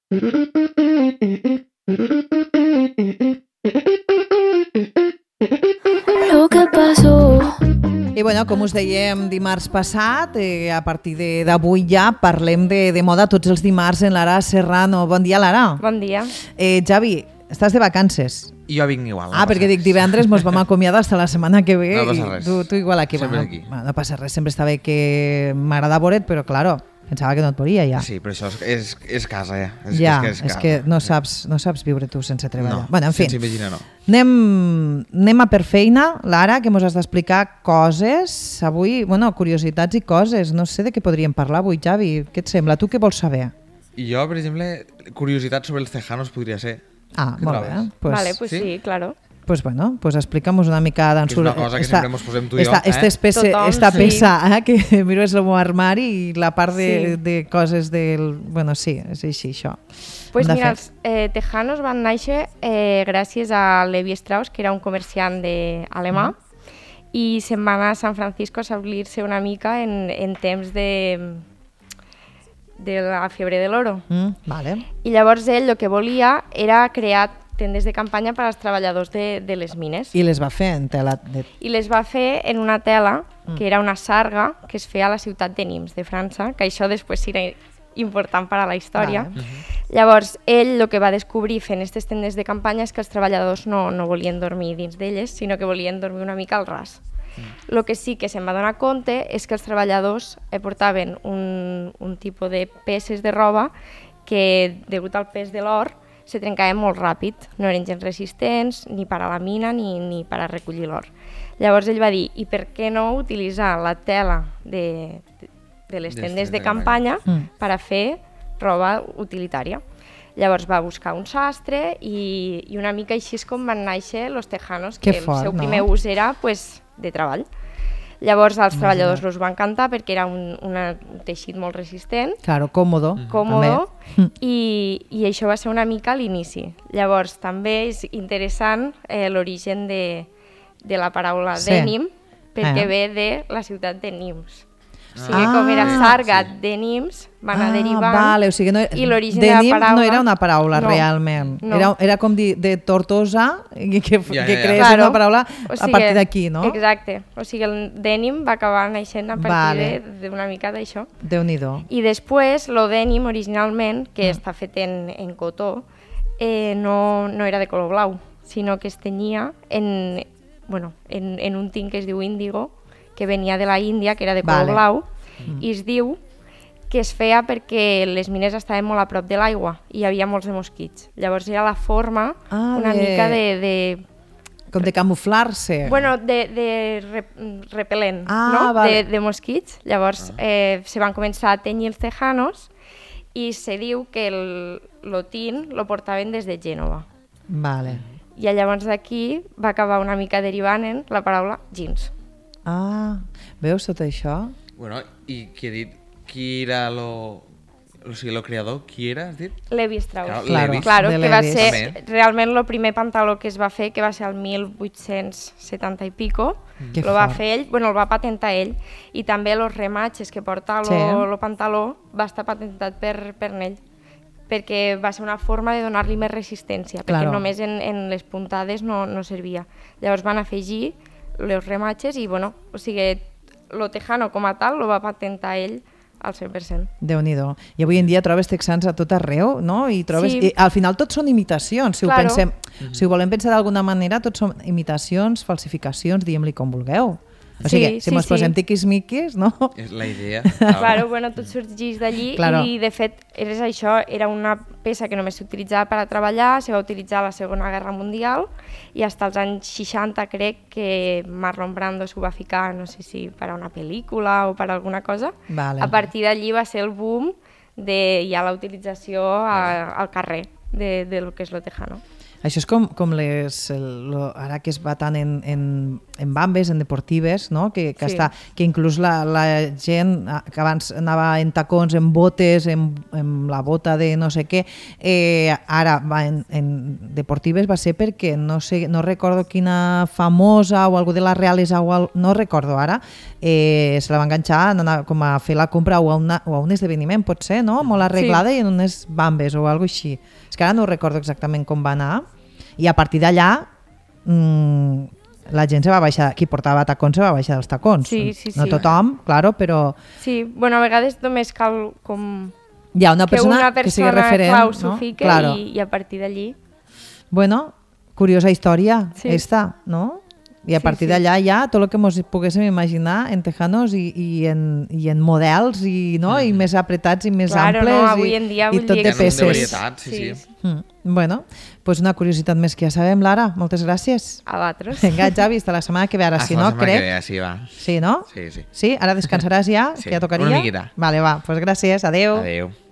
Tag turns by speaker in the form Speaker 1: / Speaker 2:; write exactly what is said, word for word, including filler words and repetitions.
Speaker 1: Lo que pasó.
Speaker 2: I bueno, com us dèiem dimarts passat, eh, a partir de- d'avui ja parlem de, de moda tots els dimarts en Lara Serrano. Bon dia, Lara.
Speaker 3: Bon dia.
Speaker 2: Eh, Javi, estàs de vacances?
Speaker 4: I jo vinc igual. No
Speaker 2: Ah, perquè dic divendres mos vam acomiadar fins la setmana que ve.
Speaker 4: No passa
Speaker 2: i
Speaker 4: res.
Speaker 2: Tu, tu igual aquí.
Speaker 4: Sempre
Speaker 2: bueno,
Speaker 4: aquí.
Speaker 2: bueno, no passa res, sempre està bé que m'agrada veure't, però claro, pensava que no et volia ja.
Speaker 4: Sí, però això és, és, és casa, ja. És,
Speaker 2: ja,
Speaker 4: és, que és,
Speaker 2: és que no saps, no saps viure tu sense treballar.
Speaker 4: No,
Speaker 2: bueno, en fi,
Speaker 4: sense imaginar no.
Speaker 2: anem, anem a per feina, Lara, que mos has d'explicar coses avui, bueno, curiositats i coses. No sé de què podríem parlar avui, Javi. Què et sembla? Tu què vols saber?
Speaker 4: I jo, per exemple, curiositat sobre els tejanos podria ser.
Speaker 2: Ah,
Speaker 4: Què
Speaker 2: molt
Speaker 4: trobes?
Speaker 2: bé. Pues,
Speaker 3: Vale, pues
Speaker 4: sí?
Speaker 3: sí, claro.
Speaker 2: pues bueno, pues explica'm-nos una mica d'on
Speaker 4: És una cosa que
Speaker 2: esta-
Speaker 4: sempre mos posem tu i jo,
Speaker 2: esta,
Speaker 4: eh?
Speaker 2: Esta, especie,
Speaker 3: Tothom,
Speaker 2: esta
Speaker 3: sí.
Speaker 2: peça, eh, que miro és el meu armari i la part de,
Speaker 3: Sí.
Speaker 2: de coses del... Bueno, sí, és així, això.
Speaker 3: Pues
Speaker 2: Hem de
Speaker 3: mira,
Speaker 2: fer.
Speaker 3: els eh, tejanos van néixer eh, gràcies a Levi Strauss, que era un comerciant de alemà,
Speaker 2: Mm.
Speaker 3: i se'n va anar a San Francisco a establir-se una mica en, en temps de, de la fiebre de l'oro.
Speaker 2: Mm, vale.
Speaker 3: I llavors ell el que volia era crear tendes de campanya per als treballadors de, de les mines.
Speaker 2: I les va fer en tela... De...
Speaker 3: I les va fer en una tela,
Speaker 2: Mm.
Speaker 3: que era una sarga, que es feia a la ciutat de Nimes, de França, que això després serà important per a la història.
Speaker 2: Vale.
Speaker 3: Llavors, ell el que va descobrir fent aquestes tendes de campanya és que els treballadors no, no volien dormir dins d'elles, sinó que volien dormir una mica al ras. El que sí que se'n va donar compte és que els treballadors eh, portaven un, un tipus de peces de roba que, degut al pes de l'or, se trencaven molt ràpid. No eren gens resistents ni per a la mina ni, ni per a recollir l'or. Llavors ell va dir, i per què no utilitzar la tela de, de, de les
Speaker 4: De
Speaker 3: tendes
Speaker 4: tendes
Speaker 3: de
Speaker 4: de
Speaker 3: campanya
Speaker 2: Mm.
Speaker 3: per a fer roba utilitària? Llavors va buscar un sastre i, i una mica així és com van néixer los tejanos, que
Speaker 2: Que fort,
Speaker 3: el seu
Speaker 2: no?
Speaker 3: primer ús era pues, de treball. Llavors els treballadors los van cantar perquè era un, una, un teixit molt resistent,
Speaker 2: Claro, còmodo.
Speaker 3: còmodo,
Speaker 2: també.
Speaker 3: i, i això va ser una mica l'inici. Llavors també és interessant eh, l'origen de, de la paraula
Speaker 2: Sí.
Speaker 3: denim, perquè
Speaker 2: Eh.
Speaker 3: ve de la ciutat de Nimes. O sigui,
Speaker 2: Ah,
Speaker 3: com era sarga
Speaker 4: sí.
Speaker 3: de Nimes, van anar
Speaker 2: Ah,
Speaker 3: derivant.
Speaker 2: vale, o sigui, no,
Speaker 3: I l'origen de la
Speaker 2: denim
Speaker 3: paraula-
Speaker 2: no era una paraula
Speaker 3: No,
Speaker 2: realment.
Speaker 3: no.
Speaker 2: Era, era com dir de Tortosa i que,
Speaker 4: Ja,
Speaker 2: que
Speaker 4: ja, ja.
Speaker 2: creés
Speaker 3: Claro.
Speaker 2: una paraula
Speaker 3: O
Speaker 2: a
Speaker 3: sigui,
Speaker 2: partir d'aquí, no?
Speaker 3: Exacte. O sigui, el denim va acabar naixent a partir
Speaker 2: Vale.
Speaker 3: de- d'una mica d'això.
Speaker 2: Déu-n'hi-do.
Speaker 3: I després, lo denim originalment, que
Speaker 2: Mm.
Speaker 3: està fet en, en cotó, eh, no, no era de color blau, sinó que es tenyia en, bueno, en, en un tint que es diu índigo, que venia de la Índia, que era de color
Speaker 2: Vale.
Speaker 3: blau, i es diu que es feia perquè les mines estaven molt a prop de l'aigua i hi havia molts de mosquits. Llavors era la forma
Speaker 2: Ah,
Speaker 3: una
Speaker 2: de-
Speaker 3: mica de, de
Speaker 2: Com de camuflar-se.
Speaker 3: Bueno, de, de rep, repel·lent,
Speaker 2: Ah,
Speaker 3: no?
Speaker 2: vale.
Speaker 3: de, de mosquits. Llavors eh, se van començar a tenyir els tejanos i se diu que el, lo tint lo portaven des de Gènova.
Speaker 2: Vale.
Speaker 3: I llavors d'aquí va acabar una mica derivant en la paraula jeans.
Speaker 2: Ah, veus tot això?
Speaker 4: Bueno, i qui ha dit qui era lo... O sigui, lo creador, qui era, has dit?
Speaker 3: Levi Strauss.
Speaker 4: Claro,
Speaker 2: Claro.
Speaker 4: Levi.
Speaker 3: Claro,
Speaker 2: de
Speaker 3: que va
Speaker 2: Levi's.
Speaker 3: ser
Speaker 4: També.
Speaker 3: realment el primer pantaló que es va fer, que va ser el mil vuit-cents setanta i pico.
Speaker 2: Que
Speaker 3: Lo va
Speaker 2: fort.
Speaker 3: fer ell, bueno, el va patentar ell. I també els rematges que porta el
Speaker 2: Sí.
Speaker 3: lo pantaló va estar patentat per, per ell, perquè va ser una forma de donar-li més resistència, perquè
Speaker 2: Claro.
Speaker 3: només en, en les puntades no, no servia. Llavors van afegir els rematges i, bueno, o sigui, lo tejano com a tal lo va patentar ell al cent per cent.
Speaker 2: Déu-n'hi-do. I avui en dia trobes texans a tot arreu, no? I trobes...
Speaker 3: Sí.
Speaker 2: I al final tots són imitacions, si ho,
Speaker 3: Claro.
Speaker 2: pensem, si ho volem pensar d'alguna manera, tots són imitacions, falsificacions, diguem-li com vulgueu. O
Speaker 3: Sí,
Speaker 2: sigui, si
Speaker 3: sí,
Speaker 2: mos
Speaker 3: sí.
Speaker 2: posem tiquis-miquis, no?
Speaker 4: És la idea.
Speaker 3: Claro, bueno, tot sorgeix d'allí
Speaker 2: Claro.
Speaker 3: i de fet és això, era una peça que només s'utilitzava per a treballar, se va utilitzar a la Segona Guerra Mundial i fins als anys seixanta crec que Marlon Brando s'ho va ficar, no sé si per a una pel·lícula o per a alguna cosa.
Speaker 2: Vale.
Speaker 3: A partir d'allí va ser el boom de ja la utilització a, al carrer de, de lo que és lo tejano.
Speaker 2: Això és com, com les, el, lo, ara que es va tant en, en, en bambes, en deportives, no? que, que,
Speaker 3: Sí.
Speaker 2: està, que inclús la, la gent que abans anava en tacons, en botes, en, en la bota de no sé què, eh, ara va en, en deportives va ser perquè no, sé, no recordo quina famosa o algú de la realesa, o al, no recordo ara, eh, se la va enganxar anar com a fer la compra o a, una, o a un esdeveniment, pot ser, no? Molt arreglada sí. i en unes bambes o alguna així. És que ara no recordo exactament com va anar. I a partir d'allà mmm, la gent se va baixar, qui portava tacons se va baixar dels tacons.
Speaker 3: Sí, sí,
Speaker 2: no
Speaker 3: sí.
Speaker 2: tothom, claro, però
Speaker 3: Sí, bueno, a vegades només cal com
Speaker 2: hi ha una
Speaker 3: que
Speaker 2: persona,
Speaker 3: una
Speaker 2: que sigui
Speaker 3: persona
Speaker 2: referent.
Speaker 3: clau s'ho
Speaker 2: No?
Speaker 3: fique
Speaker 2: Claro.
Speaker 3: i, i a partir d'allí...
Speaker 2: Bueno, curiosa història,
Speaker 3: Sí.
Speaker 2: esta, no? I a
Speaker 3: Sí,
Speaker 2: partir
Speaker 3: sí.
Speaker 2: d'allà ja tot el que ens poguéssim imaginar en tejanos i, i, en, i en models i, no? I més apretats i més
Speaker 3: Claro,
Speaker 2: amples
Speaker 3: no, avui
Speaker 2: i,
Speaker 3: en dia
Speaker 2: i
Speaker 3: vull
Speaker 2: tot
Speaker 3: dir
Speaker 2: de
Speaker 3: que-
Speaker 4: Hi ha un de
Speaker 2: peces.
Speaker 4: varietat, sí, sí.
Speaker 3: Sí.
Speaker 2: Mm. Bueno, pues una curiositat més que ja sabem, Lara. Moltes gràcies.
Speaker 3: A vosaltres.
Speaker 2: Vinga, Javi, hasta la setmana que ve ara,
Speaker 4: Hasta
Speaker 2: si
Speaker 4: la
Speaker 2: no,
Speaker 4: setmana que
Speaker 2: crec.
Speaker 4: ve, així va.
Speaker 2: Sí, no?
Speaker 4: Sí, sí.
Speaker 2: Sí? Ara descansaràs ja?
Speaker 4: Sí,
Speaker 2: Que ja tocaria?
Speaker 4: una miqueta.
Speaker 2: Vale, va. Pues gràcies. Adeu.
Speaker 4: Adéu.